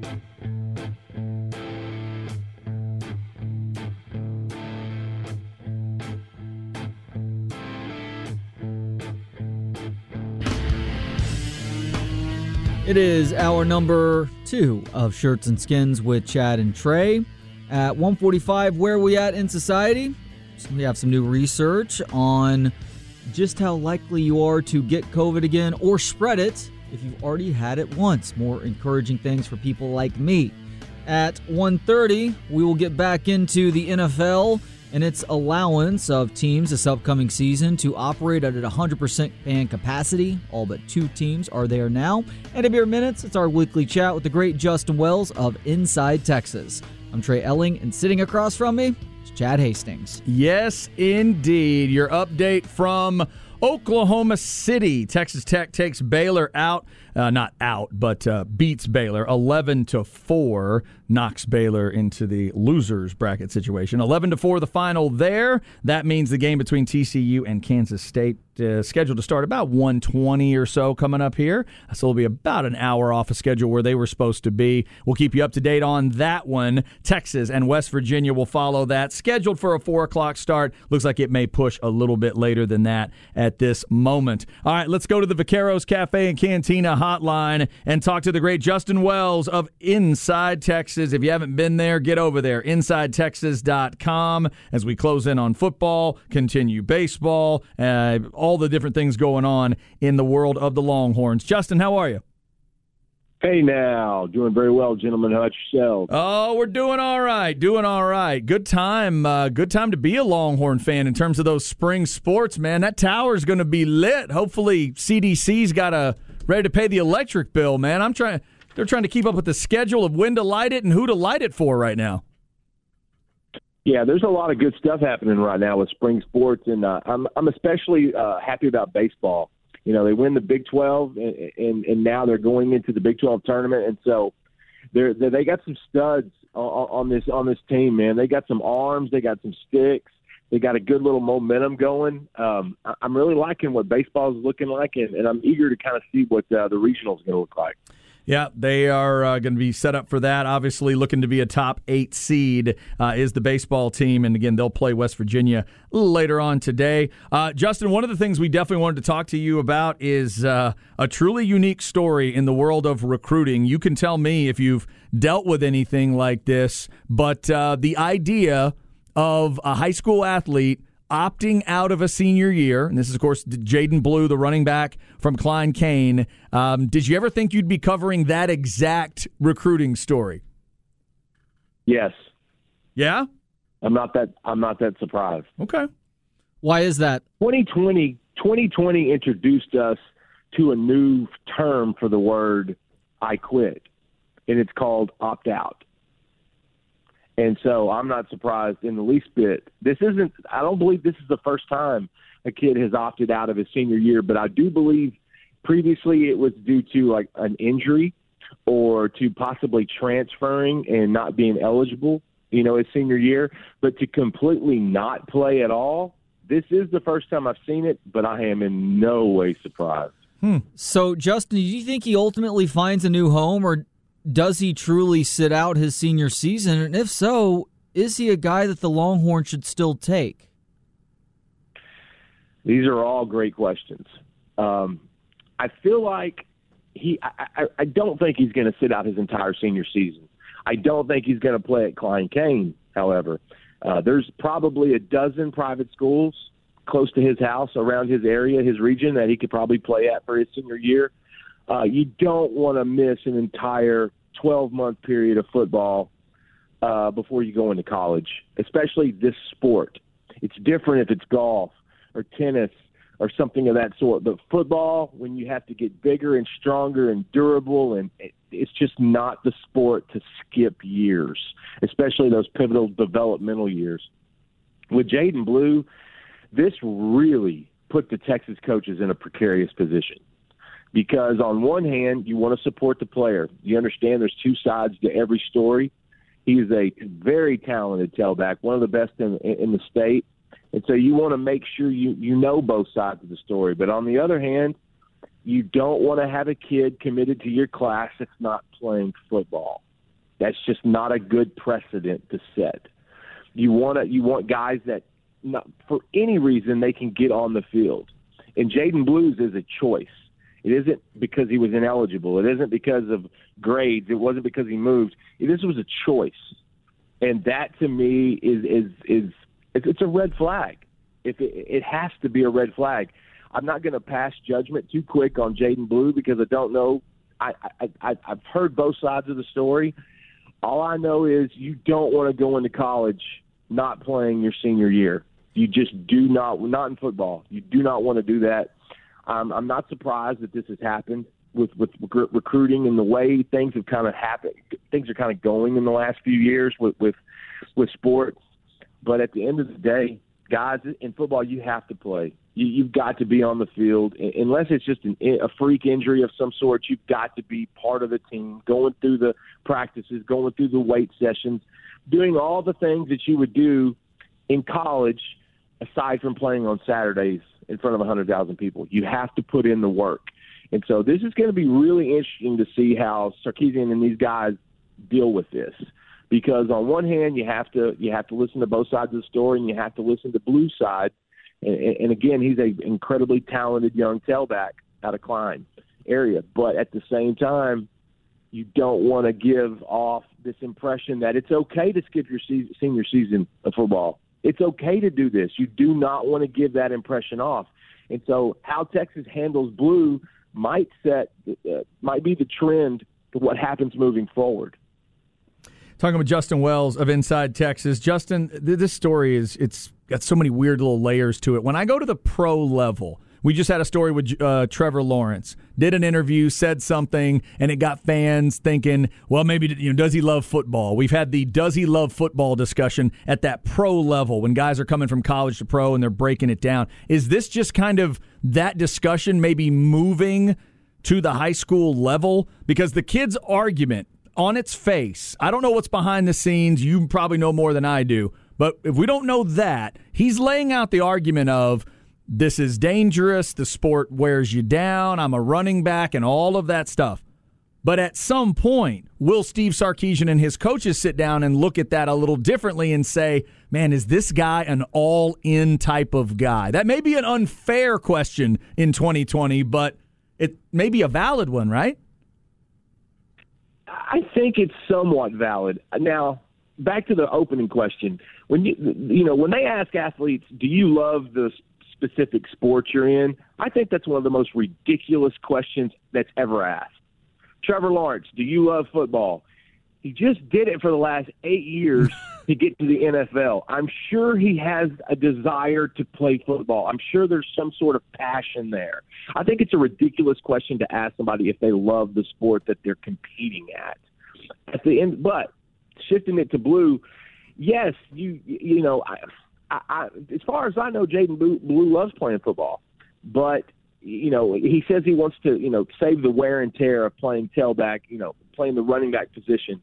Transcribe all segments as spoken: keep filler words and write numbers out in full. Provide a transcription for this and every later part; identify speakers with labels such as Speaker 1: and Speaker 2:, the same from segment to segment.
Speaker 1: It is hour number two of Shirts and Skins with Chad and Trey. At one forty-five, where are we at in society? So we have some new research on just how likely you are to get COVID again or spread it if you've already had it once. More encouraging things for people like me. At one thirty, we will get back into the N F L and its allowance of teams this upcoming season to operate at one hundred percent fan capacity. All but two teams are there now. And in mere minutes, it's our weekly chat with the great Justin Wells of Inside Texas. I'm Trey Elling, and sitting across from me is Chad Hastings.
Speaker 2: Yes, indeed. Your update from Oklahoma City. Texas Tech takes Baylor out. Uh, not out, but uh, beats Baylor eleven to four, knocks Baylor into the losers bracket situation. eleven to four the final there. That means the game between T C U and Kansas State uh, scheduled to start about one twenty or so coming up here. So it'll be about an hour off a schedule where they were supposed to be. We'll keep you up to date on that one. Texas and West Virginia will follow that. Scheduled for a four o'clock start. Looks like it may push a little bit later than that at this moment. All right, let's go to the Vaqueros Cafe and Cantina hotline and talk to the great Justin Wells of Inside Texas. If you haven't been there, get over there, inside texas dot com, as we close in on football, continue baseball, uh, all the different things going on in the world of the Longhorns. Justin, how are you?
Speaker 3: Hey now, doing very well, gentlemen. How about yourself?
Speaker 2: Oh, we're doing all right, doing all right. Good time, uh, good time to be a Longhorn fan in terms of those spring sports, man. That tower's going to be lit. Hopefully C D C's got a ready to pay the electric bill, man. I'm trying. They're trying to keep up with the schedule of when to light it and who to light it for right now.
Speaker 3: Yeah, there's a lot of good stuff happening right now with spring sports, and uh, I'm I'm especially uh, happy about baseball. You know, they win the Big twelve, and, and and now they're going into the Big twelve tournament, and so they're, they they got some studs on, on this on this team, man. They got some arms, they got some sticks. They got a good little momentum going. Um, I'm really liking what baseball is looking like, and, and I'm eager to kind of see what uh, the regional is going to look like.
Speaker 2: Yeah, they are uh, going to be set up for that. Obviously, looking to be a top eight seed uh, is the baseball team. And, again, they'll play West Virginia a little later on today. Uh, Justin, one of the things we definitely wanted to talk to you about is uh, a truly unique story in the world of recruiting. You can tell me if you've dealt with anything like this, but uh, the idea of a high school athlete opting out of a senior year, and this is, of course, Jaden Blue, the running back from Klein Cain. Um, did you ever think you'd be covering that exact recruiting story?
Speaker 3: Yes.
Speaker 2: Yeah?
Speaker 3: I'm not that I'm not that surprised.
Speaker 2: Okay.
Speaker 1: Why is that?
Speaker 3: twenty twenty, twenty twenty introduced us to a new term for the word I quit, and it's called opt out. And so I'm not surprised in the least bit. This isn't – I don't believe this is the first time a kid has opted out of his senior year, but I do believe previously it was due to like an injury or to possibly transferring and not being eligible, you know, his senior year. But to completely not play at all, this is the first time I've seen it, but I am in no way surprised.
Speaker 1: Hmm. So, Justin, do you think he ultimately finds a new home, or does he truly sit out his senior season? And if so, is he a guy that the Longhorns should still take?
Speaker 3: These are all great questions. Um, I feel like he I, I, I don't think he's going to sit out his entire senior season. I don't think he's going to play at Klein Cain, however. Uh, there's probably a dozen private schools close to his house, around his area, his region, that he could probably play at for his senior year. Uh, you don't want to miss an entire twelve-month period of football uh, before you go into college, especially this sport. It's different if it's golf or tennis or something of that sort. But football, when you have to get bigger and stronger and durable, and it, it's just not the sport to skip years, especially those pivotal developmental years. With Jaden Blue, this really put the Texas coaches in a precarious position. Because on one hand, you want to support the player. You understand there's two sides to every story. He's a very talented tailback, one of the best in, in the state. And so you want to make sure you, you know both sides of the story. But on the other hand, you don't want to have a kid committed to your class that's not playing football. That's just not a good precedent to set. You want to, you want guys that, not, for any reason, they can get on the field. And Jaden Blues is a choice. It isn't because he was ineligible. It isn't because of grades. It wasn't because he moved. This was a choice. And that, to me, is is is it's a red flag. If it, it has to be a red flag. I'm not going to pass judgment too quick on Jaden Blue because I don't know. I, I, I, I've heard both sides of the story. All I know is you don't want to go into college not playing your senior year. You just do not, not in football. You do not want to do that. Um, I'm not surprised that this has happened with, with rec- recruiting and the way things have kind of happened. Things are kind of going in the last few years with, with, with sports. But at the end of the day, guys, in football, you have to play. You, you've got to be on the field. Unless it's just an, a freak injury of some sort, you've got to be part of the team, going through the practices, going through the weight sessions, doing all the things that you would do in college aside from playing on Saturdays in front of one hundred thousand people. You have to put in the work. And so this is going to be really interesting to see how Sarkisian and these guys deal with this. Because on one hand, you have to you have to listen to both sides of the story, and you have to listen to Blue's side. And, and again, he's an incredibly talented young tailback out of Klein area. But at the same time, you don't want to give off this impression that it's okay to skip your se- senior season of football. It's okay to do this. You do not want to give that impression off. And so how Texas handles Blue might set uh, might be the trend to what happens moving forward.
Speaker 2: Talking with Justin Wells of Inside Texas. Justin, th- this story is it's got so many weird little layers to it. When I go to the pro level, we just had a story with uh, Trevor Lawrence. Did an interview, said something, and it got fans thinking, well, maybe, you know, does he love football? We've had the does he love football discussion at that pro level when guys are coming from college to pro and they're breaking it down. Is this just kind of that discussion maybe moving to the high school level? Because the kid's argument on its face, I don't know what's behind the scenes. You probably know more than I do. But if we don't know that, he's laying out the argument of, this is dangerous, the sport wears you down, I'm a running back, and all of that stuff. But at some point, will Steve Sarkisian and his coaches sit down and look at that a little differently and say, man, is this guy an all-in type of guy? That may be an unfair question in twenty twenty, but it may be a valid one, right?
Speaker 3: I think it's somewhat valid. Now, back to the opening question. When you you know, when they ask athletes, do you love the specific sport you're in, I think that's one of the most ridiculous questions that's ever asked. Trevor Lawrence, do you love football? He just did it for the last eight years to get to the N F L. I'm sure he has a desire to play football. I'm sure there's some sort of passion there. I think it's a ridiculous question to ask somebody if they love the sport that they're competing at. At the end, but shifting it to Blue, yes, you you know, I, I, I, as far as I know, Jaden Blue, Blue loves playing football, but you know, he says he wants to, you know, save the wear and tear of playing tailback, you know, playing the running back position.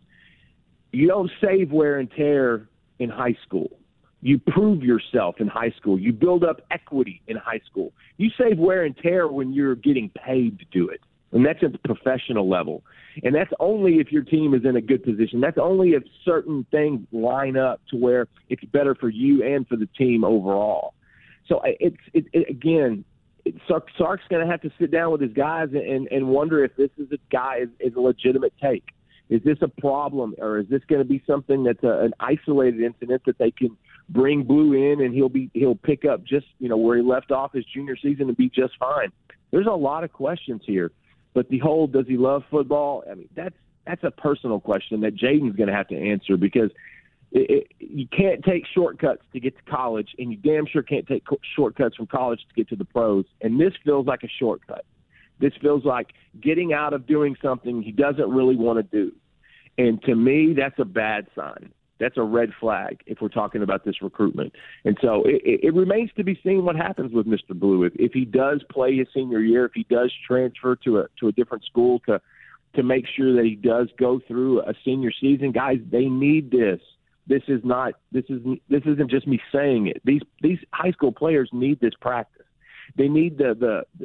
Speaker 3: You don't save wear and tear in high school. You prove yourself in high school. You build up equity in high school. You save wear and tear when you're getting paid to do it, and that's at the professional level. And that's only if your team is in a good position. That's only if certain things line up to where it's better for you and for the team overall. So it's it, it, again, it, Sark, Sark's going to have to sit down with his guys and, and wonder if this is a guy is, is a legitimate take. Is this a problem, or is this going to be something that's a, an isolated incident that they can bring Blue in and he'll be he'll pick up just you know where he left off his junior season and be just fine? There's a lot of questions here. But the whole, does he love football? I mean, that's that's a personal question that Jaden's going to have to answer, because it, it, you can't take shortcuts to get to college, and you damn sure can't take co- shortcuts from college to get to the pros. And this feels like a shortcut. This feels like getting out of doing something he doesn't really want to do. And to me, that's a bad sign. That's a red flag if we're talking about this recruitment. And so it, it remains to be seen what happens with Mister Blue. If, if he does play his senior year, if he does transfer to a to a different school to to make sure that he does go through a senior season, guys, they need this. This is not this is this isn't just me saying it. These these high school players need this practice. They need the the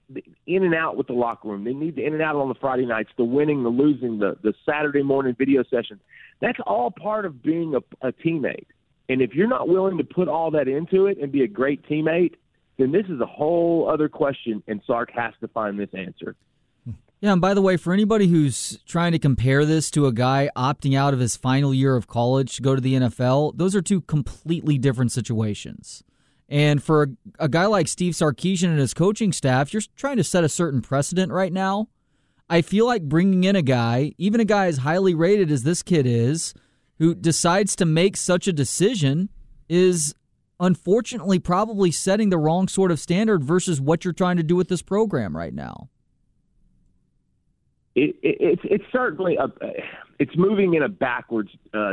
Speaker 3: the in and out with the locker room. They need the in and out on the Friday nights, the winning, the losing, the, the Saturday morning video sessions. That's all part of being a, a teammate. And if you're not willing to put all that into it and be a great teammate, then this is a whole other question, and Sark has to find this answer.
Speaker 1: Yeah, and by the way, for anybody who's trying to compare this to a guy opting out of his final year of college to go to the N F L, those are two completely different situations. And for a, a guy like Steve Sarkisian and his coaching staff, you're trying to set a certain precedent right now. I feel like bringing in a guy, even a guy as highly rated as this kid is, who decides to make such a decision is unfortunately probably setting the wrong sort of standard versus what you're trying to do with this program right now.
Speaker 3: It, it, it's it's certainly a, it's moving in a backwards. Uh,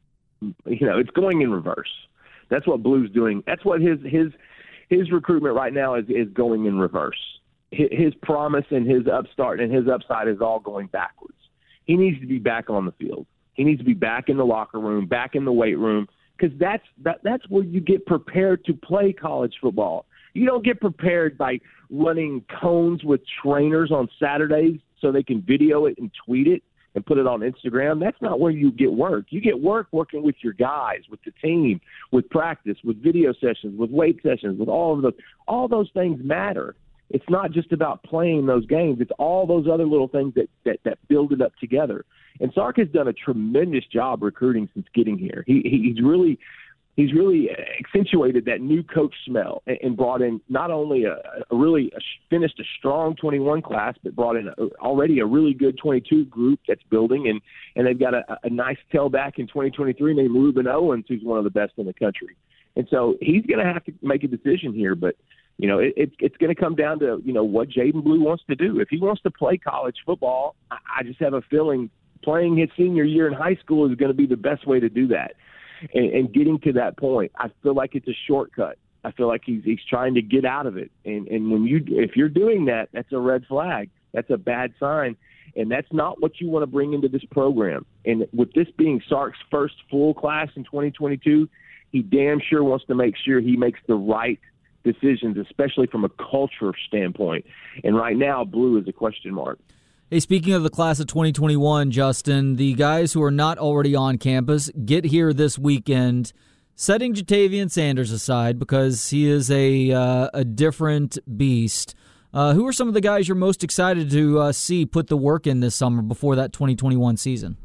Speaker 3: you know, it's going in reverse. That's what Blue's doing. That's what his his his recruitment right now is is going in reverse. His, his promise and his upstart and his upside is all going backwards. He needs to be back on the field. He needs to be back in the locker room, back in the weight room, because that's that that's where you get prepared to play college football. You don't get prepared by running cones with trainers on Saturdays so they can video it and tweet it and put it on Instagram. That's not where you get work. You get work working with your guys, with the team, with practice, with video sessions, with weight sessions, with all of those. All those things matter. It's not just about playing those games. It's all those other little things that, that, that build it up together. And Sark has done a tremendous job recruiting since getting here. He, he's really he's really accentuated that new coach smell and, and brought in not only a, a really a, finished a strong twenty-one class, but brought in a, already a really good twenty-two group that's building. And, and they've got a, a nice tailback in twenty twenty-three named Ruben Owens, who's one of the best in the country. And so he's going to have to make a decision here. But, you know, it, it, it's going to come down to, you know, what Jaden Blue wants to do. If he wants to play college football, I, I just have a feeling playing his senior year in high school is going to be the best way to do that. And, and getting to that point, I feel like it's a shortcut. I feel like he's he's trying to get out of it. And and when you if you're doing that, that's a red flag. That's a bad sign. And that's not what you want to bring into this program. And with this being Sark's first full class in twenty twenty-two, he damn sure wants to make sure he makes the right decisions, especially from a culture standpoint. And right now, Blue is a question mark.
Speaker 1: Hey, speaking of the class of twenty twenty-one, Justin, the guys who are not already on campus get here this weekend, setting Jatavian Sanders aside because he is a uh, a different beast. Uh, who are some of the guys you're most excited to uh, see put the work in this summer before that twenty twenty-one season?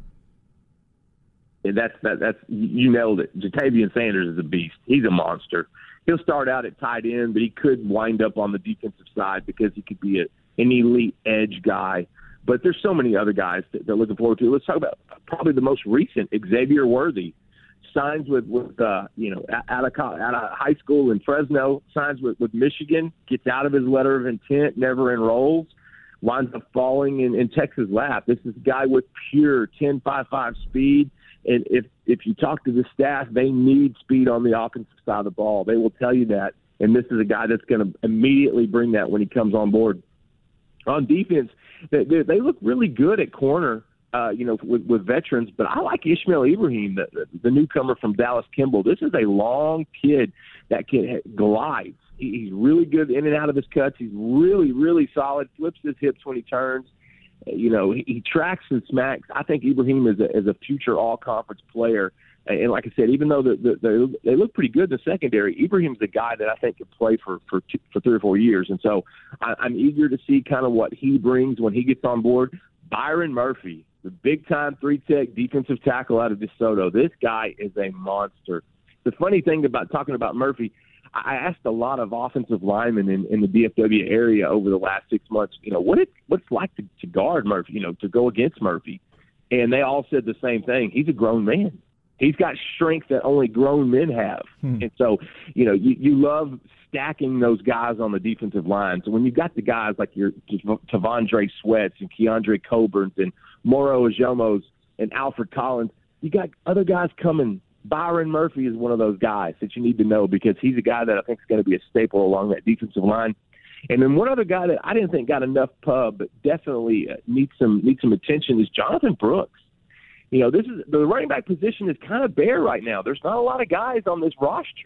Speaker 3: That's that, that's you nailed it. Jatavian Sanders is a beast. He's a monster. He'll start out at tight end, but he could wind up on the defensive side because he could be a, an elite edge guy. But there's so many other guys that they're looking forward to. Let's talk about probably the most recent, Xavier Worthy. Signs with, with uh, you know, out of, out of high school in Fresno, signs with, with Michigan, gets out of his letter of intent, never enrolls, winds up falling in, in Texas' lap. This is a guy with pure ten five five speed. And if, if you talk to the staff, they need speed on the offensive side of the ball. They will tell you that. And this is a guy that's going to immediately bring that when he comes on board. On defense, they, they, they look really good at corner, uh, you know, with, with veterans. But I like Ishmael Ibrahim, the, the, the newcomer from Dallas Kimball. This is a long kid that can glides. He, he's really good in and out of his cuts. He's really, really solid, flips his hips when he turns. You know, he, he tracks and smacks. I think Ibrahim is a, is a future all-conference player. And like I said, even though the, the, the, they look pretty good in the secondary, Ibrahim's the guy that I think could play for for, two, for three or four years. And so I, I'm eager to see kind of what he brings when he gets on board. Byron Murphy, the big-time three-tech defensive tackle out of DeSoto. This guy is a monster. The funny thing about talking about Murphy, I asked a lot of offensive linemen in, in the D F W area over the last six months, you know, what it, what's it like to, to guard Murphy, you know, to go against Murphy. And they all said the same thing. He's a grown man. He's got strength that only grown men have. Hmm. And so, you know, you, you love stacking those guys on the defensive line. So when you've got the guys like your Tavondre Sweats and Keandre Coburns and Moro Ajomos and Alfred Collins, you got other guys coming. Byron Murphy is one of those guys that you need to know because he's a guy that I think is going to be a staple along that defensive line. And then one other guy that I didn't think got enough pub, but definitely needs some needs some attention is Jonathan Brooks. You know, this is the running back position is kind of bare right now. There's not a lot of guys on this roster.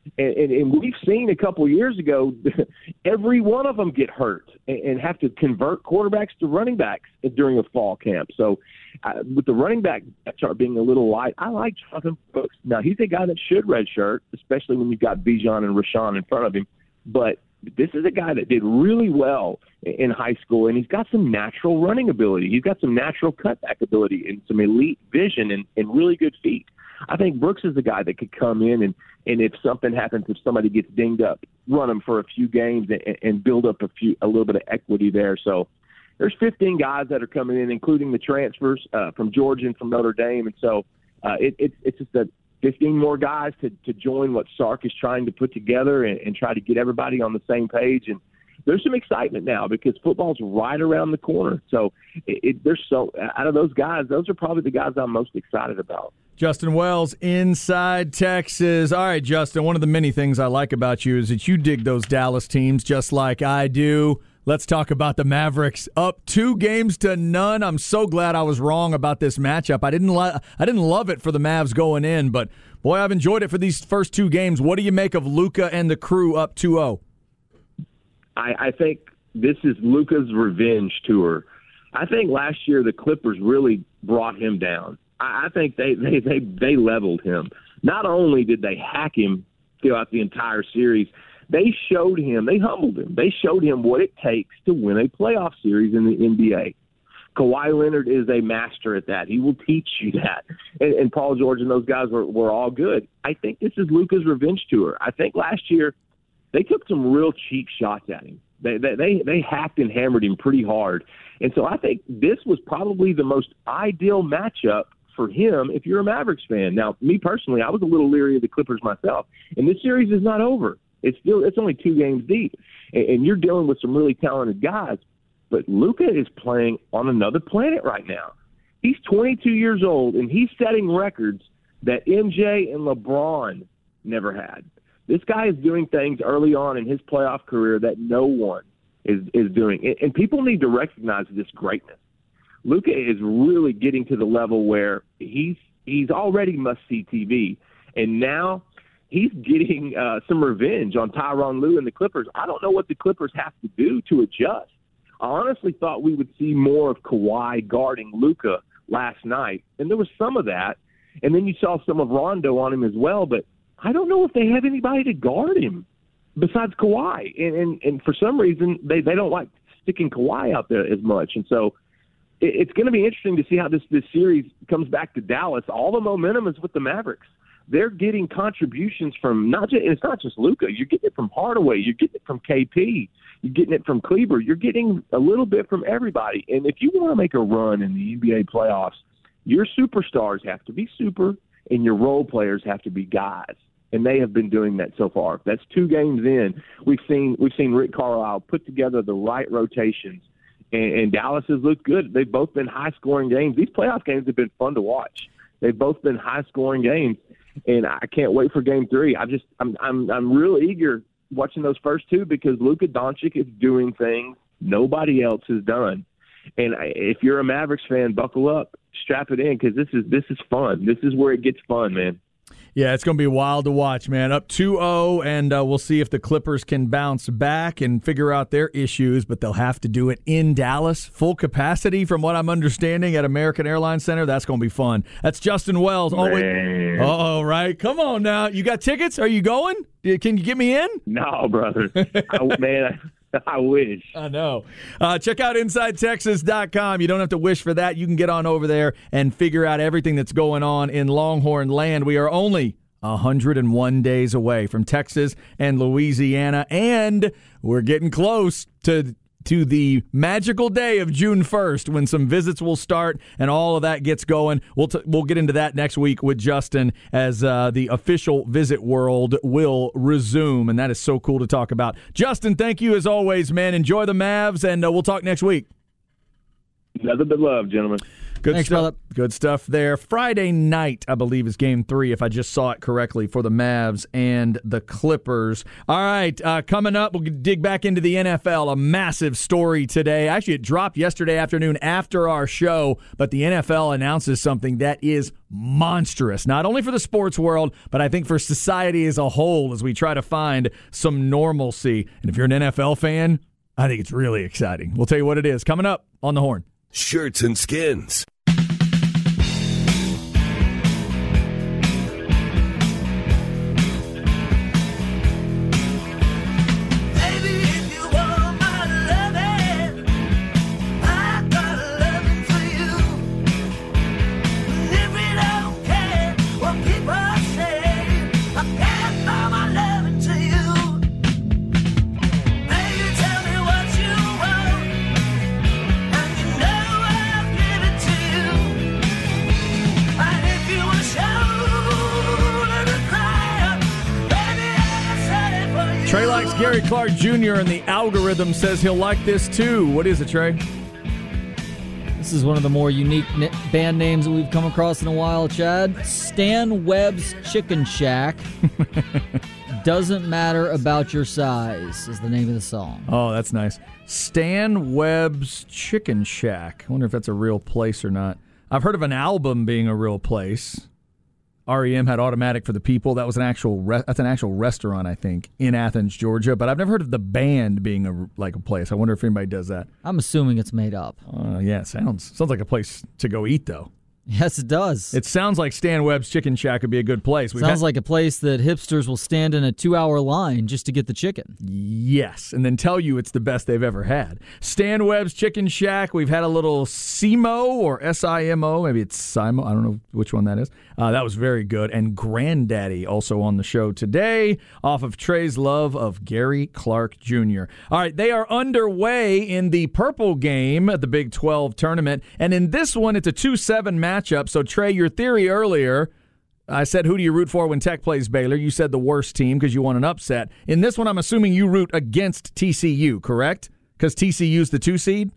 Speaker 3: And, and, and we've seen a couple years ago, every one of them get hurt and, and have to convert quarterbacks to running backs during a fall camp. So uh, with the running back chart being a little light, I like Jonathan Brooks. Now, he's a guy that should redshirt, especially when you've got Bijan and Rashawn in front of him. But this is a guy that did really well in high school, and he's got some natural running ability. He's got some natural cutback ability and some elite vision and, and really good feet. I think Brooks is the guy that could come in and, and if something happens, if somebody gets dinged up, run him for a few games and, and build up a few a little bit of equity there. So there's fifteen guys that are coming in, including the transfers uh, from Georgia and from Notre Dame. And so uh, it, it, it's just a fifteen more guys to, to join what Sark is trying to put together and, and try to get everybody on the same page. And there's some excitement now because football's right around the corner. So it, it, there's so out of those guys, those are probably the guys I'm most excited about.
Speaker 2: Justin Wells, Inside Texas. All right, Justin, one of the many things I like about you is that you dig those Dallas teams just like I do. Let's talk about the Mavericks. Up two games to none. I'm so glad I was wrong about this matchup. I didn't lo- I didn't love it for the Mavs going in, but, boy, I've enjoyed it for these first two games. What do you make of Luka and the crew up two oh?
Speaker 3: I, I think this is Luka's revenge tour. I think last year the Clippers really brought him down. I think they, they, they, they leveled him. Not only did they hack him throughout the entire series, they showed him, they humbled him. They showed him what it takes to win a playoff series in the N B A. Kawhi Leonard is a master at that. He will teach you that. And, and Paul George and those guys were, were all good. I think this is Luka's revenge tour. I think last year they took some real cheap shots at him. They, they, they, they hacked and hammered him pretty hard. And so I think this was probably the most ideal matchup for him if you're a Mavericks fan. Now, me personally, I was a little leery of the Clippers myself, and this series is not over. It's still it's only two games deep, and, and you're dealing with some really talented guys. But Luka is playing on another planet right now. He's twenty-two years old, and he's setting records that M J and LeBron never had. This guy is doing things early on in his playoff career that no one is, is doing, and, and people need to recognize this greatness. Luka is really getting to the level where he's he's already must-see T V, and now he's getting uh, some revenge on Tyronn Lue and the Clippers. I don't know what the Clippers have to do to adjust. I honestly thought we would see more of Kawhi guarding Luka last night, and there was some of that, and then you saw some of Rondo on him as well, but I don't know if they have anybody to guard him besides Kawhi, and, and, and for some reason they, they don't like sticking Kawhi out there as much, and so it's going to be interesting to see how this, this series comes back to Dallas. All the momentum is with the Mavericks. They're getting contributions from not just, and it's not just Luka. You're getting it from Hardaway. You're getting it from K P. You're getting it from Kleber. You're getting a little bit from everybody. And if you want to make a run in the N B A playoffs, your superstars have to be super and your role players have to be guys. And they have been doing that so far. That's two games in. We've seen we've seen Rick Carlisle put together the right rotations. And Dallas has looked good. They've both been high-scoring games. These playoff games have been fun to watch. They've both been high-scoring games, and I can't wait for Game Three. I just, I'm, I'm, I'm real eager watching those first two because Luka Doncic is doing things nobody else has done. And if you're a Mavericks fan, buckle up, strap it in because this is, this is fun. This is where it gets fun, man.
Speaker 2: Yeah, it's going to be wild to watch, man. Up two oh, and uh, we'll see if the Clippers can bounce back and figure out their issues, but they'll have to do it in Dallas. Full capacity, from what I'm understanding, at American Airlines Center. That's going to be fun. That's Justin Wells. Oh, wait. Uh-oh, right? Come on now. You got tickets? Are you going? Can you get me in?
Speaker 3: No, brother. I, man, I wish.
Speaker 2: I know. Uh, check out inside texas dot com. You don't have to wish for that. You can get on over there and figure out everything that's going on in Longhorn land. We are only one hundred one days away from Texas and Louisiana, and we're getting close to to the magical day of June first when some visits will start and all of that gets going. We'll t- we'll get into that next week with Justin as uh, the official Visit World will resume, and that is so cool to talk about. Justin, thank you as always, man. Enjoy the Mavs, and uh, we'll talk next week.
Speaker 3: Nothing but love, gentlemen.
Speaker 2: Good
Speaker 1: Thanks,
Speaker 2: stuff.
Speaker 1: brother.
Speaker 2: Good stuff there. Friday night, I believe, is game three, if I just saw it correctly, for the Mavs and the Clippers. All right, uh, coming up, we'll dig back into the N F L. A massive story today. Actually, it dropped yesterday afternoon after our show, but the N F L announces something that is monstrous, not only for the sports world, but I think for society as a whole as we try to find some normalcy. And if you're an N F L fan, I think it's really exciting. We'll tell you what it is coming up on The Horn.
Speaker 4: Shirts and Skins.
Speaker 2: Trey likes Gary Clark Junior, and the algorithm says he'll like this too. What is it, Trey?
Speaker 1: This is one of the more unique n- band names that we've come across in a while, Chad. Stan Webb's Chicken Shack. Doesn't matter about your size is the name of the song.
Speaker 2: Oh, that's nice. Stan Webb's Chicken Shack. I wonder if that's a real place or not. I've heard of an album being a real place. R E M had Automatic for the People. That was an actual re- that's an actual restaurant, I think, in Athens, Georgia. But I've never heard of the band being a like a place. I wonder if anybody does that.
Speaker 1: I'm assuming it's made up.
Speaker 2: Uh, yeah, it sounds sounds like a place to go eat, though.
Speaker 1: Yes, it does.
Speaker 2: It sounds like Stan Webb's Chicken Shack would be a good place. We've
Speaker 1: Sounds
Speaker 2: had-
Speaker 1: like a place that hipsters will stand in a two-hour line just to get the chicken.
Speaker 2: Yes, and then tell you it's the best they've ever had. Stan Webb's Chicken Shack. We've had a little S I M O or S I M O. Maybe it's S I M O. I don't know which one that is. Uh, that was very good. And Granddaddy also on the show today off of Trey's love of Gary Clark Junior All right, they are underway in the purple game at the Big twelve tournament. And in this one, it's a two seven matchup. So, Trey, your theory earlier, I said, who do you root for when Tech plays Baylor? You said the worst team because you want an upset. In this one, I'm assuming you root against T C U, correct? Because T C U's the two seed?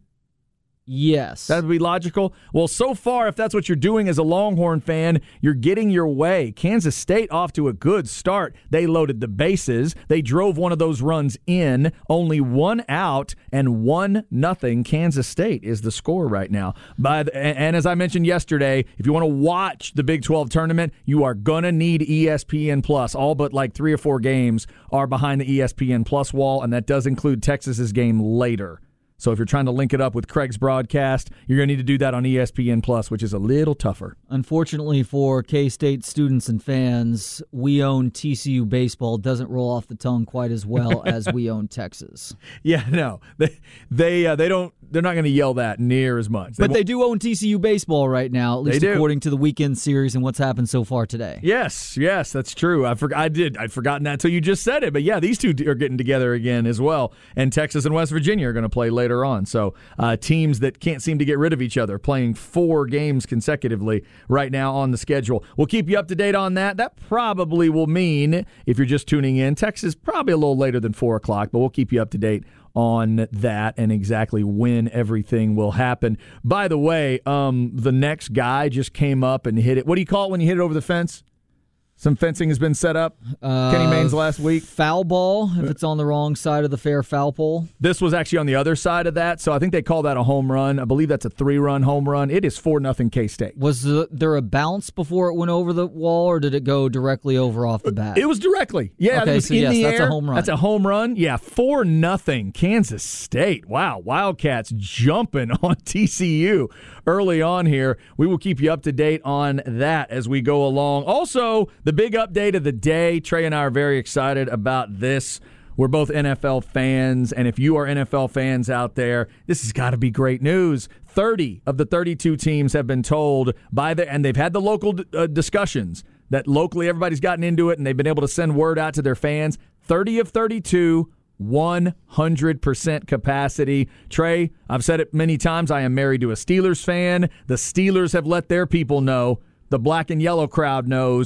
Speaker 1: Yes.
Speaker 2: That would be logical. Well, so far, if that's what you're doing as a Longhorn fan, you're getting your way. Kansas State off to a good start. They loaded the bases. They drove one of those runs in. Only one out and one nothing. Kansas State is the score right now. By the, and as I mentioned yesterday, if you want to watch the Big twelve tournament, you are going to need E S P N Plus. All but like three or four games are behind the E S P N Plus wall, and that does include Texas's game later. So if you're trying to link it up with Craig's broadcast, you're going to need to do that on E S P N Plus, which is a little tougher.
Speaker 1: Unfortunately for K-State students and fans, we own T C U baseball. Doesn't roll off the tongue quite as well as we own Texas.
Speaker 2: Yeah, no, they they uh, they don't. They're not going to yell that near as much.
Speaker 1: They but
Speaker 2: won't.
Speaker 1: They do own T C U baseball right now, at least according to the weekend series and what's happened so far today.
Speaker 2: Yes, yes, that's true. I for, I did. I'd forgotten that until you just said it. But yeah, these two are getting together again as well. And Texas and West Virginia are going to play later on. So uh, teams that can't seem to get rid of each other playing four games consecutively right now on the schedule. We'll keep you up to date on that. That probably will mean, if you're just tuning in, Texas probably a little later than four o'clock, but we'll keep you up to date on that and exactly when everything will happen. By the way, um, the next guy just came up and hit it. What do you call it when you hit it over the fence? Some fencing has been set up. Uh, Kenny Mayne's last week.
Speaker 1: Foul ball, if it's on the wrong side of the fair foul pole.
Speaker 2: This was actually on the other side of that, so I think they call that a home run. I believe that's a three-run home run. It is four nothing K-State.
Speaker 1: Was there a bounce before it went over the wall, or did it go directly over off the bat?
Speaker 2: It was directly. Yeah,
Speaker 1: okay,
Speaker 2: it was
Speaker 1: so
Speaker 2: in
Speaker 1: yes,
Speaker 2: the
Speaker 1: that's
Speaker 2: air.
Speaker 1: a home run.
Speaker 2: That's a home run. Yeah, four nothing Kansas State. Wow, Wildcats jumping on T C U early on here. We will keep you up to date on that as we go along. Also, the big update of the day. Trey and I are very excited about this. We're both N F L fans, and if you are N F L fans out there, this has got to be great news. thirty of the thirty-two teams have been told by the, and they've had the local uh, discussions that locally everybody's gotten into it, and they've been able to send word out to their fans. thirty of thirty-two, one hundred percent capacity. Trey, I've said it many times, I am married to a Steelers fan. The Steelers have let their people know. The black and yellow crowd knows.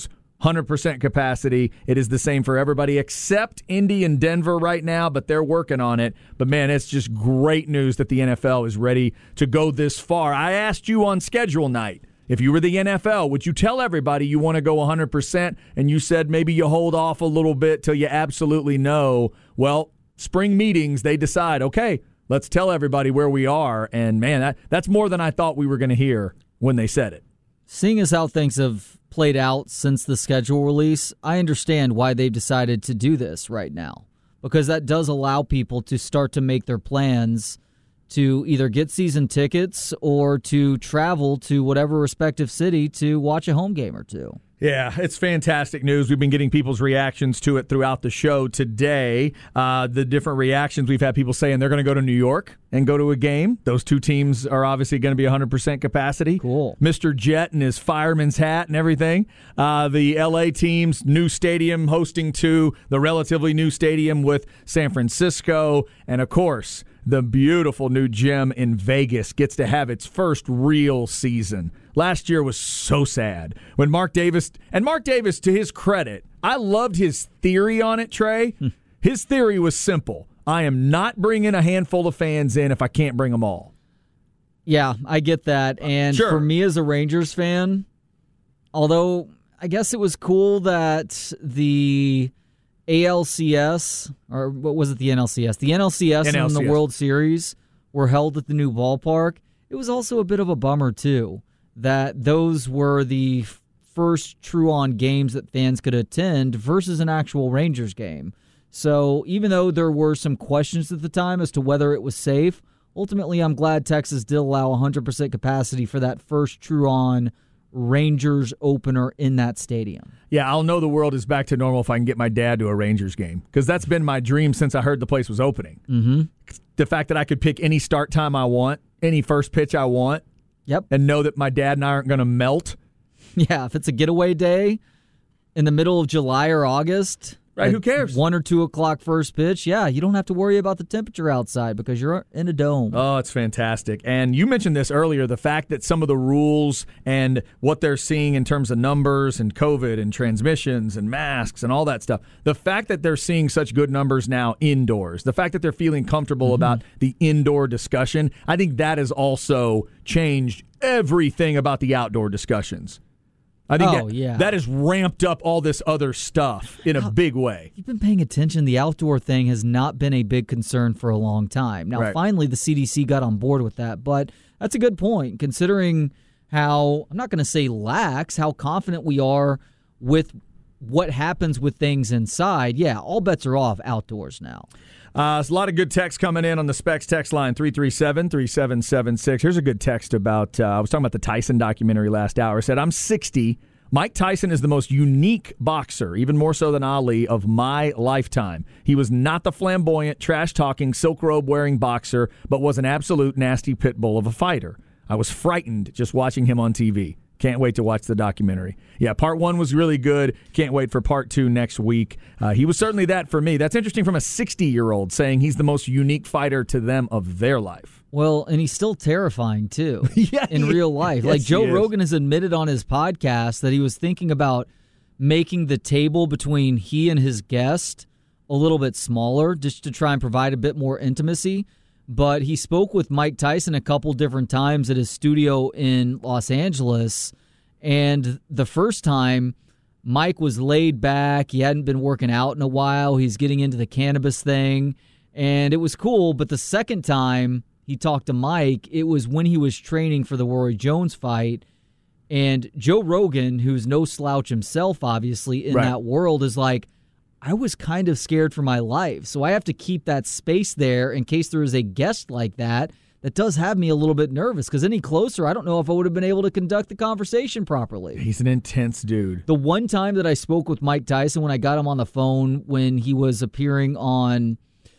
Speaker 2: hundred percent capacity. It is the same for everybody except Indy and Denver right now, but they're working on it. But, man, it's just great news that the N F L is ready to go this far. I asked you on schedule night, if you were the N F L, would you tell everybody you want to go one hundred percent? And you said maybe you hold off a little bit till you absolutely know. Well, spring meetings, they decide, okay, let's tell everybody where we are. And, man, that, that's more than I thought we were going to hear when they said it.
Speaker 1: Seeing as how things have played out since the schedule release, I understand why they've decided to do this right now, because that does allow people to start to make their plans to either get season tickets or to travel to whatever respective city to watch a home game or two.
Speaker 2: Yeah, it's fantastic news. We've been getting people's reactions to it throughout the show today. Uh, the different reactions, we've had people saying they're going to go to New York and go to a game. Those two teams are obviously going to be one hundred percent capacity.
Speaker 1: Cool.
Speaker 2: Mister Jet and his fireman's hat and everything. Uh, the L A team's new stadium hosting to the relatively new stadium with San Francisco. And, of course, the beautiful new gym in Vegas gets to have its first real season. Last year was so sad when Mark Davis, and Mark Davis, to his credit, I loved his theory on it, Trey. Hmm. His theory was simple. I am not bringing a handful of fans in if I can't bring them all.
Speaker 1: Yeah, I get that. And
Speaker 2: sure.
Speaker 1: For me as a Rangers fan, although I guess it was cool that the A L C S, or what was it, the N L C S? The N L C S
Speaker 2: N L C S.
Speaker 1: and the World Series were held at the new ballpark. It was also a bit of a bummer, too, that those were the first true-on games that fans could attend versus an actual Rangers game. So even though there were some questions at the time as to whether it was safe, ultimately I'm glad Texas did allow one hundred percent capacity for that first true-on Rangers opener in that stadium.
Speaker 2: Yeah, I'll know the world is back to normal if I can get my dad to a Rangers game, because that's been my dream since I heard the place was opening.
Speaker 1: Mm-hmm.
Speaker 2: The fact that I could pick any start time I want, any first pitch I want,
Speaker 1: yep,
Speaker 2: and know that my dad and I aren't going to melt.
Speaker 1: Yeah, if it's a getaway day in the middle of July or August,
Speaker 2: right? Who cares?
Speaker 1: One or two o'clock first pitch. Yeah, you don't have to worry about the temperature outside because you're in a dome.
Speaker 2: Oh, it's fantastic. And you mentioned this earlier, the fact that some of the rules and what they're seeing in terms of numbers and COVID and transmissions and masks and all that stuff, the fact that they're seeing such good numbers now indoors, the fact that they're feeling comfortable mm-hmm. about the indoor discussion, I think that has also changed everything about the outdoor discussions. I think
Speaker 1: oh,
Speaker 2: that,
Speaker 1: yeah.
Speaker 2: that has ramped up all this other stuff in a big way.
Speaker 1: You've been paying attention. The outdoor thing has not been a big concern for a long time. Now,
Speaker 2: right.
Speaker 1: finally, the C D C got on board with that, but that's a good point, considering how, I'm not going to say lax, how confident we are with what happens with things inside. Yeah, all bets are off outdoors now.
Speaker 2: Uh, there's a lot of good text coming in on the Specs text line, three three seven, three seven seven six. Here's a good text about, uh, I was talking about the Tyson documentary last hour. It said, I'm sixty. Mike Tyson is the most unique boxer, even more so than Ali, of my lifetime. He was not the flamboyant, trash-talking, silk robe-wearing boxer, but was an absolute nasty pit bull of a fighter. I was frightened just watching him on T V. Can't wait to watch the documentary. Yeah, part one was really good. Can't wait for part two next week. Uh, he was certainly that for me. That's interesting from a sixty-year-old saying he's the most unique fighter to them of their life.
Speaker 1: Well, and he's still terrifying, too,
Speaker 2: yeah,
Speaker 1: in real life.
Speaker 2: Yes,
Speaker 1: like Joe
Speaker 2: he
Speaker 1: Rogan has admitted on his podcast that he was thinking about making the table between he and his guest a little bit smaller just to try and provide a bit more intimacy. But he spoke with Mike Tyson a couple different times at his studio in Los Angeles. And the first time, Mike was laid back. He hadn't been working out in a while. He's getting into the cannabis thing. And it was cool. But the second time he talked to Mike, it was when he was training for the Roy Jones fight. And Joe Rogan, who's no slouch himself, obviously, in
Speaker 2: right.
Speaker 1: that world, is like, I was kind of scared for my life. So I have to keep that space there in case there is a guest like that. That does have me a little bit nervous because any closer, I don't know if I would have been able to conduct the conversation properly.
Speaker 2: He's an intense dude.
Speaker 1: The one time that I spoke with Mike Tyson when I got him on the phone when he was appearing on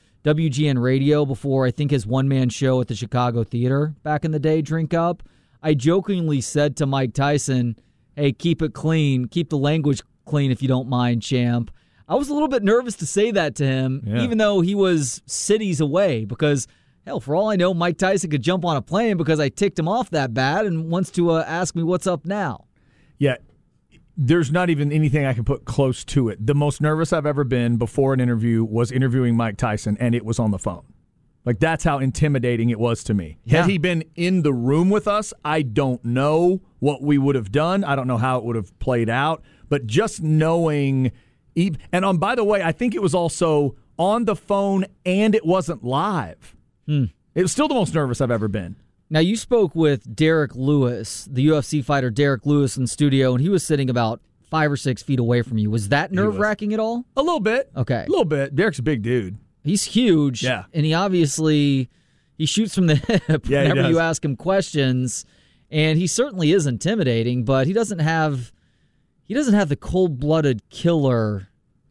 Speaker 1: W G N Radio before I think his one-man show at the Chicago Theater back in the day, Drink Up, I jokingly said to Mike Tyson, hey, keep it clean, keep the language clean if you don't mind, champ. I was a little bit nervous to say that to him, yeah. even though he was cities away because hell, for all I know, Mike Tyson could jump on a plane because I ticked him off that bad and wants to uh, ask me what's up now.
Speaker 2: Yeah, there's not even anything I can put close to it. The most nervous I've ever been before an interview was interviewing Mike Tyson, and it was on the phone. Like, that's how intimidating it was to me.
Speaker 1: Yeah.
Speaker 2: Had he been in the room with us, I don't know what we would have done. I don't know how it would have played out. But just knowing, and on, by the way, I think it was also on the phone and it wasn't live.
Speaker 1: Hmm.
Speaker 2: It was still the most nervous I've ever been.
Speaker 1: Now, you spoke with Derek Lewis, the U F C fighter Derek Lewis, in the studio, and he was sitting about five or six feet away from you. Was that nerve-wracking at all?
Speaker 2: A little bit.
Speaker 1: Okay.
Speaker 2: A little bit. Derek's a big dude.
Speaker 1: He's huge.
Speaker 2: Yeah.
Speaker 1: And he obviously, he shoots from the hip
Speaker 2: yeah,
Speaker 1: whenever you ask him questions, and he certainly is intimidating, but he doesn't have, he doesn't have the cold-blooded killer,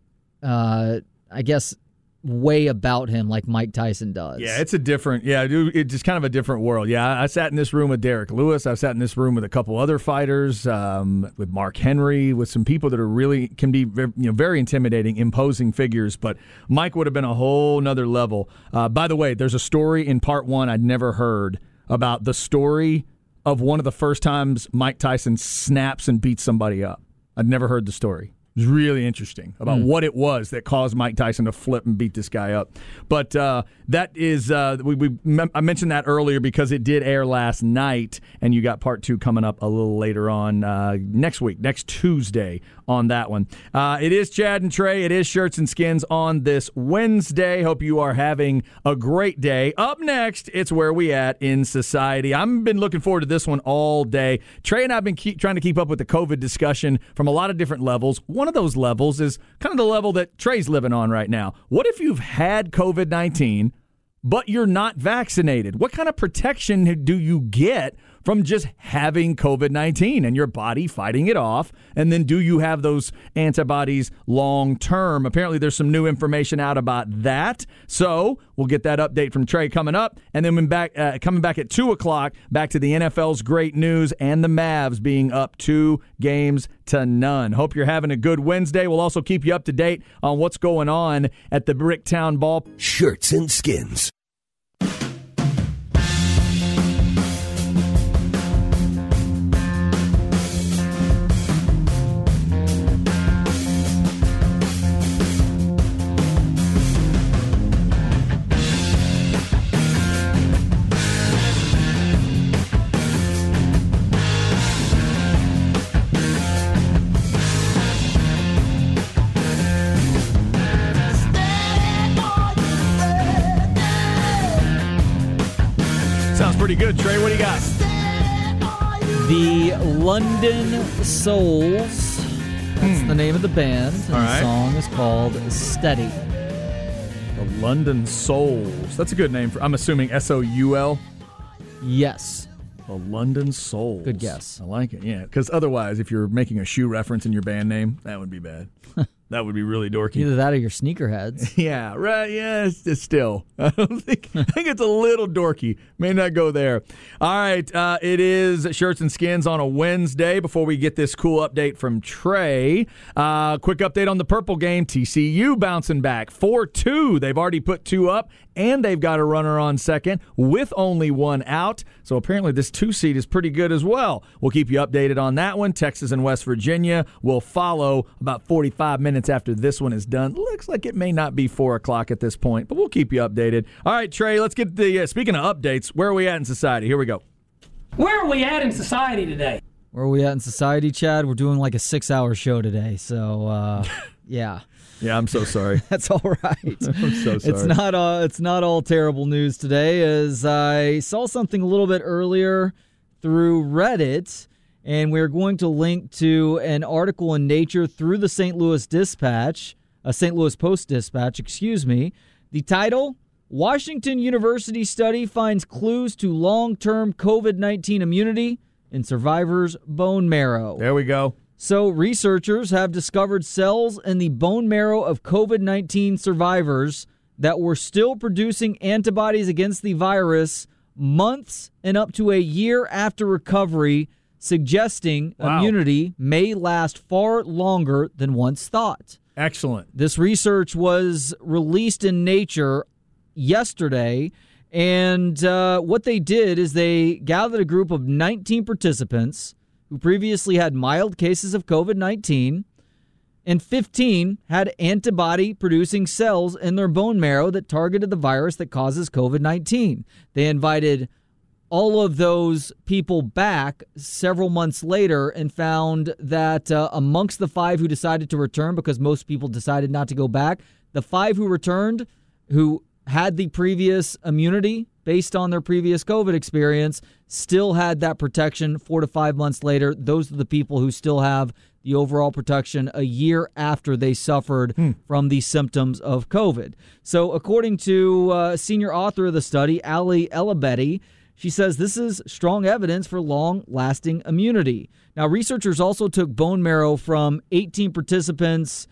Speaker 1: uh, I guess, way about him like Mike Tyson does.
Speaker 2: Yeah, it's a different, yeah, dude, it's just kind of a different world. Yeah, I sat in this room with Derek Lewis. I sat in this room with a couple other fighters, um, with Mark Henry, with some people that are really, can be you know very intimidating, imposing figures. But Mike would have been a whole nother level. Uh, by the way, there's a story in part one I'd never heard about the story of one of the first times Mike Tyson snaps and beats somebody up. I'd never heard the story. It was really interesting about mm. what it was that caused Mike Tyson to flip and beat this guy up. But uh, that is, uh, we, we I mentioned that earlier because it did air last night, and you got part two coming up a little later on uh, next week, next Tuesday on that one. Uh, it is Chad and Trey. It is Shirts and Skins on this Wednesday. Hope you are having a great day. Up next, it's Where We At in Society. I've been looking forward to this one all day. Trey and I have been keep, trying to keep up with the COVID discussion from a lot of different levels. One of those levels is kind of the level that Trey's living on right now. What if you've had COVID nineteen, but you're not vaccinated? What kind of protection do you get from just having COVID nineteen and your body fighting it off? And then do you have those antibodies long term? Apparently there's some new information out about that. So we'll get that update from Trey coming up. And then when back uh, coming back at two o'clock, back to the N F L's great news and the Mavs being up two games to none. Hope you're having a good Wednesday. We'll also keep you up to date on what's going on at the Bricktown Ball.
Speaker 4: Shirts and Skins.
Speaker 2: Pretty good, Trey. What do you got?
Speaker 1: The London Souls. That's hmm. the name of the band. And
Speaker 2: All
Speaker 1: the
Speaker 2: right.
Speaker 1: song is called Steady.
Speaker 2: The London Souls. That's a good name for. I'm assuming S O U L.
Speaker 1: Yes.
Speaker 2: The London Souls.
Speaker 1: Good guess.
Speaker 2: I like it. Yeah, because otherwise, if you're making a shoe reference in your band name, that would be bad. That would be really dorky.
Speaker 1: Either that or your sneakerheads.
Speaker 2: Yeah, right. Yeah, it's, it's still. I don't think. I think it's a little dorky. May not go there. All right. Uh, it is Shirts and Skins on a Wednesday. Before we get this cool update from Trey, uh, quick update on the Purple game. T C U bouncing back four two. They've already put two up, and they've got a runner on second with only one out. So apparently this two seed is pretty good as well. We'll keep you updated on that one. Texas and West Virginia will follow about forty-five minutes after this one is done. Looks like it may not be four o'clock at this point, but we'll keep you updated. All right, Trey, let's get the, uh, speaking of updates, where are we at in society? Here we go.
Speaker 5: Where are we at in society today?
Speaker 1: Where are we at in society, Chad? We're doing like a six-hour show today, so uh, yeah.
Speaker 2: Yeah, I'm so sorry.
Speaker 1: That's all right.
Speaker 2: I'm so sorry.
Speaker 1: It's not, uh, it's not all terrible news today, as I saw something a little bit earlier through Reddit, and we're going to link to an article in Nature through the Saint Louis Dispatch, a Saint Louis Post-Dispatch, excuse me. The title, Washington University study finds clues to long-term COVID nineteen immunity in survivors' bone marrow.
Speaker 2: There we go.
Speaker 1: So researchers have discovered cells in the bone marrow of COVID nineteen survivors that were still producing antibodies against the virus months and up to a year after recovery, suggesting
Speaker 2: wow.
Speaker 1: immunity may last far longer than once thought.
Speaker 2: Excellent.
Speaker 1: This research was released in Nature yesterday, and uh, what they did is they gathered a group of nineteen participants who previously had mild cases of covid nineteen, and fifteen had antibody-producing cells in their bone marrow that targeted the virus that causes covid nineteen. They invited all of those people back several months later and found that uh, amongst the five who decided to return, because most people decided not to go back, the five who returned who had the previous immunity based on their previous COVID experience still had that protection four to five months later. Those are the people who still have the overall protection a year after they suffered hmm. from the symptoms of COVID. So according to uh, senior author of the study, Ali Elabetti, she says this is strong evidence for long-lasting immunity. Now, researchers also took bone marrow from eighteen participants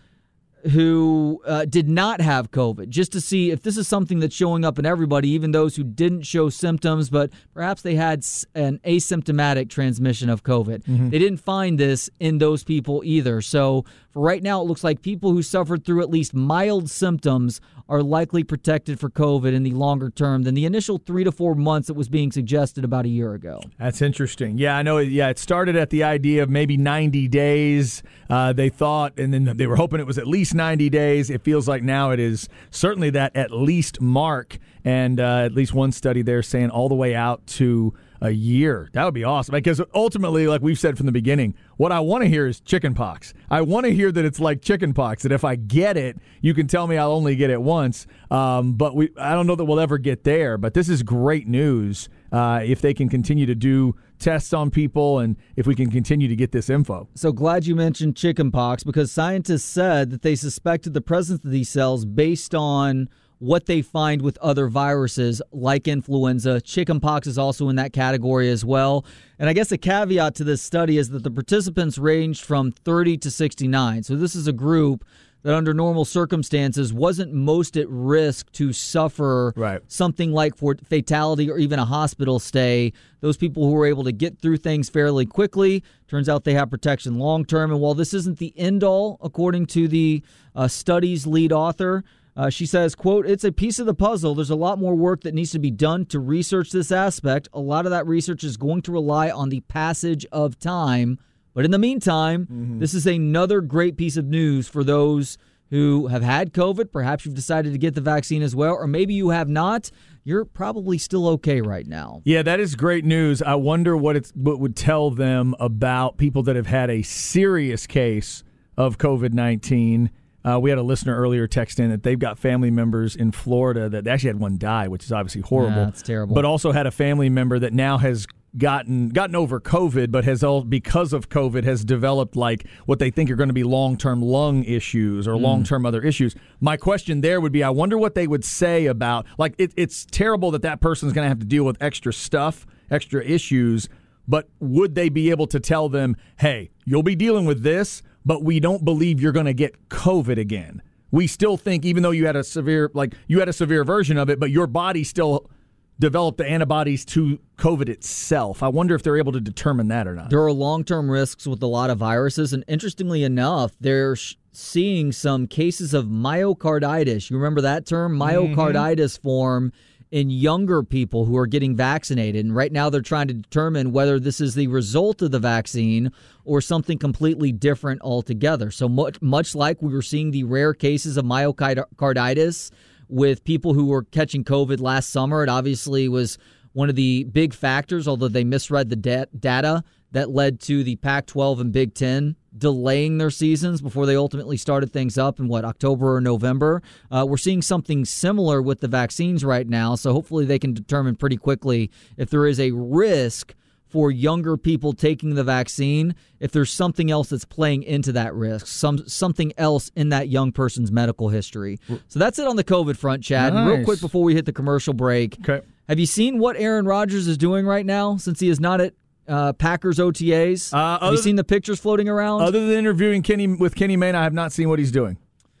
Speaker 1: who uh, did not have COVID, just to see if this is something that's showing up in everybody, even those who didn't show symptoms, but perhaps they had an asymptomatic transmission of COVID. Mm-hmm. They didn't find this in those people either. So for right now, it looks like people who suffered through at least mild symptoms are likely protected for COVID in the longer term than the initial three to four months that was being suggested about a year ago.
Speaker 2: That's interesting. Yeah, I know. Yeah, it started at the idea of maybe ninety days. Uh, they thought, and then they were hoping it was at least ninety days. It feels like now it is certainly that at least mark, and uh, at least one study there saying all the way out to a year. That would be awesome, because ultimately, like we've said from the beginning, what I want to hear is chicken pox. I want to hear that it's like chicken pox, that if I get it, you can tell me I'll only get it once. Um, but we, I don't know that we'll ever get there. But this is great news uh, if they can continue to do tests on people and if we can continue to get this info.
Speaker 1: So glad you mentioned chicken pox, because scientists said that they suspected the presence of these cells based on what they find with other viruses like influenza. Chickenpox is also in that category as well. And I guess a caveat to this study is that the participants ranged from thirty to sixty-nine. So this is a group that under normal circumstances wasn't most at risk to suffer
Speaker 2: right.
Speaker 1: something like for fatality or even a hospital stay. Those people who were able to get through things fairly quickly, turns out they have protection long term. And while this isn't the end all, according to the uh, study's lead author, Uh, she says, quote, "It's a piece of the puzzle. There's a lot more work that needs to be done to research this aspect. A lot of that research is going to rely on the passage of time. But in the meantime, mm-hmm. this is another great piece of news for those who have had COVID. Perhaps you've decided to get the vaccine as well, or maybe you have not. You're probably still okay right now."
Speaker 2: Yeah, that is great news. I wonder what it's what would tell them about people that have had a serious case of COVID nineteen. Uh, we had a listener earlier text in that they've got family members in Florida that they actually had one die, which is obviously horrible.
Speaker 1: Yeah, that's terrible.
Speaker 2: But also had a family member that now has gotten gotten over COVID, but has all because of COVID has developed like what they think are going to be long-term lung issues or mm. long-term other issues. My question there would be, I wonder what they would say about, like, it, it's terrible that that person's going to have to deal with extra stuff, extra issues, but would they be able to tell them, hey, you'll be dealing with this, but we don't believe you're going to get COVID again. We still think, even though you had a severe, like you had a severe version of it, but your body still developed the antibodies to COVID itself. I wonder if they're able to determine that or not.
Speaker 1: There are long-term risks with a lot of viruses, and interestingly enough, they're sh- seeing some cases of myocarditis. You remember that term? Myocarditis mm-hmm. form in younger people who are getting vaccinated. And right now they're trying to determine whether this is the result of the vaccine or something completely different altogether. So much, much like we were seeing the rare cases of myocarditis with people who were catching COVID last summer, it obviously was one of the big factors, although they misread the da- data that led to the Pac twelve and Big Ten delaying their seasons before they ultimately started things up in, what, October or November. Uh, we're seeing something similar with the vaccines right now, so hopefully they can determine pretty quickly if there is a risk for younger people taking the vaccine, if there's something else that's playing into that risk, some something else in that young person's medical history. So that's it on the COVID front, Chad.
Speaker 2: Nice.
Speaker 1: Real quick before we hit the commercial break,
Speaker 2: okay.
Speaker 1: Have you seen what Aaron Rodgers is doing right now since he is not at Uh, Packers O T As?
Speaker 2: Uh,
Speaker 1: have you seen the pictures floating around?
Speaker 2: Other than interviewing Kenny with Kenny Mayne, I have not seen what he's doing.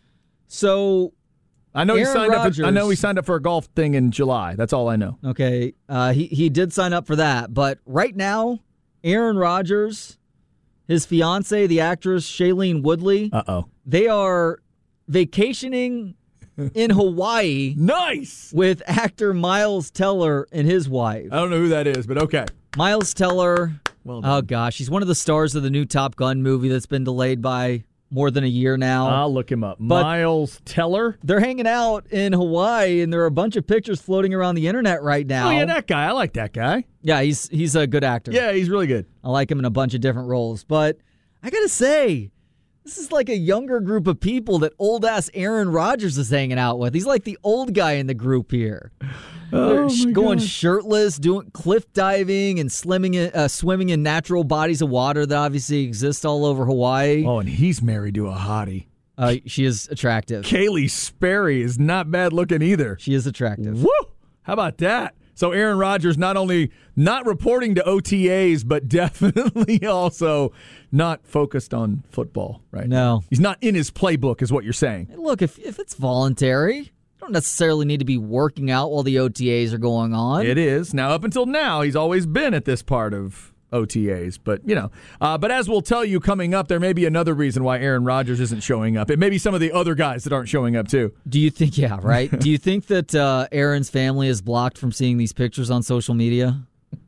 Speaker 1: So
Speaker 2: I know
Speaker 1: Aaron
Speaker 2: he signed
Speaker 1: Rodgers,
Speaker 2: up. For, I know he signed up for a golf thing in July. That's all I know.
Speaker 1: Okay, uh, he he did sign up for that, but right now, Aaron Rodgers, his fiance, the actress Shailene Woodley,
Speaker 2: uh oh,
Speaker 1: they are vacationing in Hawaii.
Speaker 2: Nice,
Speaker 1: with actor Miles Teller and his wife.
Speaker 2: I don't know who that is, but okay.
Speaker 1: Miles Teller,
Speaker 2: Well done.
Speaker 1: Oh, gosh. He's one of the stars of the new Top Gun movie that's been delayed by more than a year now.
Speaker 2: I'll look him up. Miles Teller.
Speaker 1: They're hanging out in Hawaii, and there are a bunch of pictures floating around the internet right now.
Speaker 2: Oh, yeah, that guy. I like that guy.
Speaker 1: Yeah, he's he's a good actor.
Speaker 2: Yeah, he's really good.
Speaker 1: I like him in a bunch of different roles. But I got to say, this is like a younger group of people that old-ass Aaron Rodgers is hanging out with. He's like the old guy in the group here.
Speaker 2: Oh,
Speaker 1: They're
Speaker 2: my
Speaker 1: going
Speaker 2: God.
Speaker 1: shirtless, doing cliff diving, and swimming in, uh, swimming in natural bodies of water that obviously exist all over Hawaii.
Speaker 2: Oh, and he's married to a hottie.
Speaker 1: Uh, she is attractive.
Speaker 2: Kaylee Sperry is not bad looking either.
Speaker 1: She is attractive.
Speaker 2: Woo! How about that? So Aaron Rodgers not only not reporting to O T As, but definitely also not focused on football, right?
Speaker 1: No.
Speaker 2: He's not in his playbook, is what you're saying.
Speaker 1: Hey, look, if if it's voluntary, you don't necessarily need to be working out while the O T As are going on.
Speaker 2: It is. Now, up until now, he's always been at this part of O T As. But, you know, uh, but as we'll tell you coming up, there may be another reason why Aaron Rodgers isn't showing up. It may be some of the other guys that aren't showing up, too.
Speaker 1: Do you think, yeah, right? Do you think that uh, Aaron's family is blocked from seeing these pictures on social media?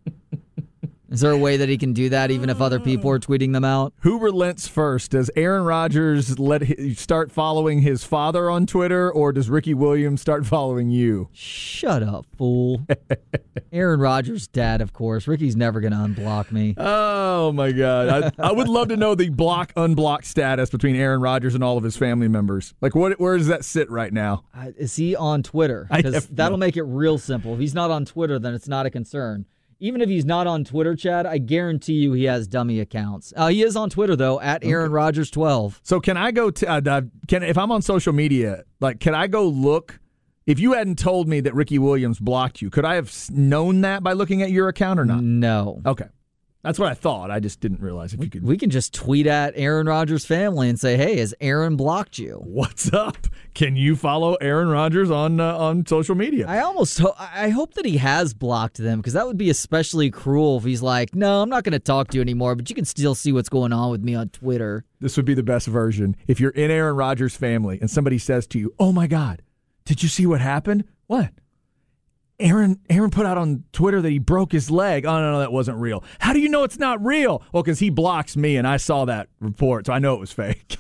Speaker 1: Is there a way that he can do that even if other people are tweeting them out?
Speaker 2: Who relents first? Does Aaron Rodgers let hi- start following his father on Twitter, or does Ricky Williams start following you?
Speaker 1: Shut up, fool. Aaron Rodgers' dad, of course. Ricky's never going to unblock me.
Speaker 2: Oh, my God. I, I would love to know the block-unblock status between Aaron Rodgers and all of his family members. Like, what? Where does that sit right now?
Speaker 1: Uh, is he on Twitter?
Speaker 2: I
Speaker 1: Because
Speaker 2: have
Speaker 1: that'll
Speaker 2: no-
Speaker 1: make it real simple. If he's not on Twitter, then it's not a concern. Even if he's not on Twitter, Chad, I guarantee you he has dummy accounts. Uh, he is on Twitter, though, at Aaron Rodgers twelve.
Speaker 2: So can I go to, uh, uh, can if I'm on social media, like, can I go look? If you hadn't told me that Ricky Williams blocked you, could I have s- known that by looking at your account or not?
Speaker 1: No.
Speaker 2: Okay. That's what I thought. I just didn't realize if you could.
Speaker 1: We can just tweet at Aaron Rodgers' family and say, hey, has Aaron blocked you?
Speaker 2: What's up? Can you follow Aaron Rodgers on uh, on social media?
Speaker 1: I almost ho- I hope that he has blocked them, because that would be especially cruel if he's like, no, I'm not going to talk to you anymore, but you can still see what's going on with me on Twitter.
Speaker 2: This would be the best version. If you're in Aaron Rodgers' family and somebody says to you, oh, my God, did you see what happened? What? Aaron Aaron put out on Twitter that he broke his leg. Oh, no, no, that wasn't real. How do you know it's not real? Well, because he blocks me, and I saw that report, so I know it was fake.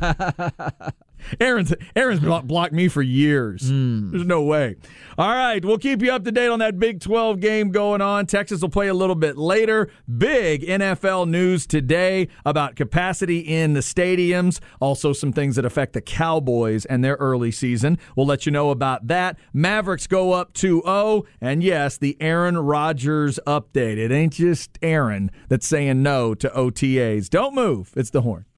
Speaker 2: Aaron's Aaron's blo- blocked me for years.
Speaker 1: Mm.
Speaker 2: There's no way. All right, we'll keep you up to date on that Big twelve game going on. Texas will play a little bit later. Big N F L news today about capacity in the stadiums. Also some things that affect the Cowboys and their early season. We'll let you know about that. Mavericks go up two oh. And yes, the Aaron Rodgers update. It ain't just Aaron that's saying no to O T As. Don't move. It's the Horn.